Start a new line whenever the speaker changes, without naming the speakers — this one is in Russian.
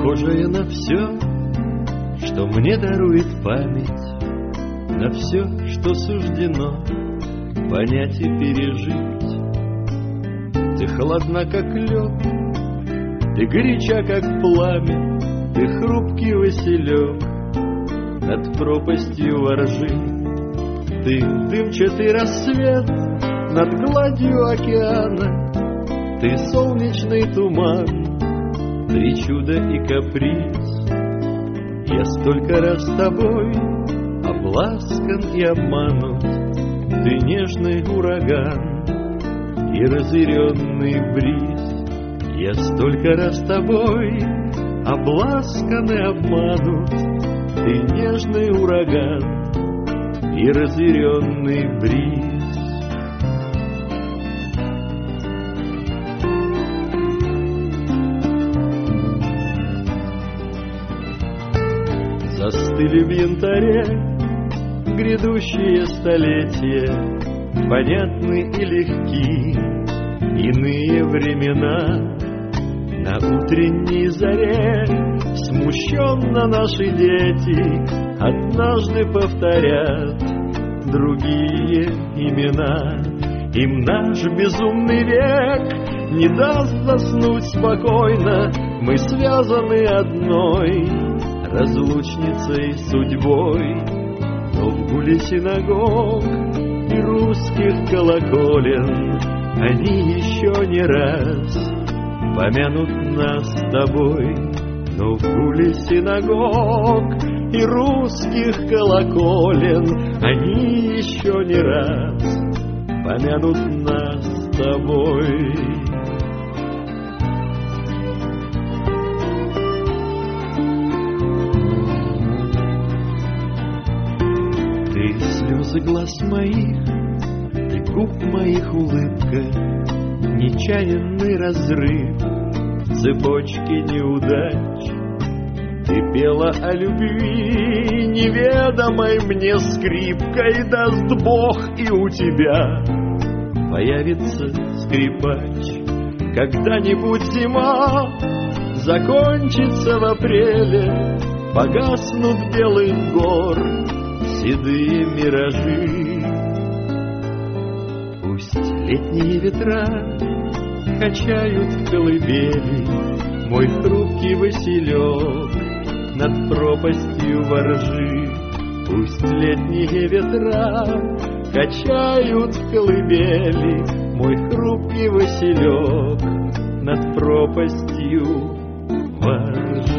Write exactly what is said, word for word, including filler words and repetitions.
похожее на все, что мне дарует память, на все, что суждено понять и пережить. Ты холодна, как лед, ты горяча, как пламя, ты хрупкий василек над пропастью воржи. Ты дымчатый рассвет над гладью океана, ты солнечный туман, причуда и каприз. Я столько раз с тобой обласкан и обманут, ты нежный ураган и разъяренный бриз. Я столько раз с тобой обласкан и обманут, ты нежный ураган и разъяренный бриз. Застыли в янтаре грядущие столетия, понятны и легки иные времена. На утренней заре смущенно наши дети однажды повторят другие имена. Им наш безумный век не даст заснуть спокойно, мы связаны одной разлучницей судьбой. Но в гуле синагог и русских колоколен они еще не раз помянут нас с тобой. Но в гуле синагог и русских колоколен они еще не раз помянут нас с тобой. Ты слезы глаз моих, ты губ моих улыбка, нечаянный разрыв цепочки неудач. Ты пела о любви неведомой мне скрипкой, даст Бог и у тебя появится скрипач. Когда-нибудь зима закончится в апреле, погаснут белых гор седые миражи. Пусть летние ветра качают в колыбели мой хрупкий василек над пропастью воржи. Пусть летние ветра качают в колыбели мой хрупкий василек над пропастью воржи.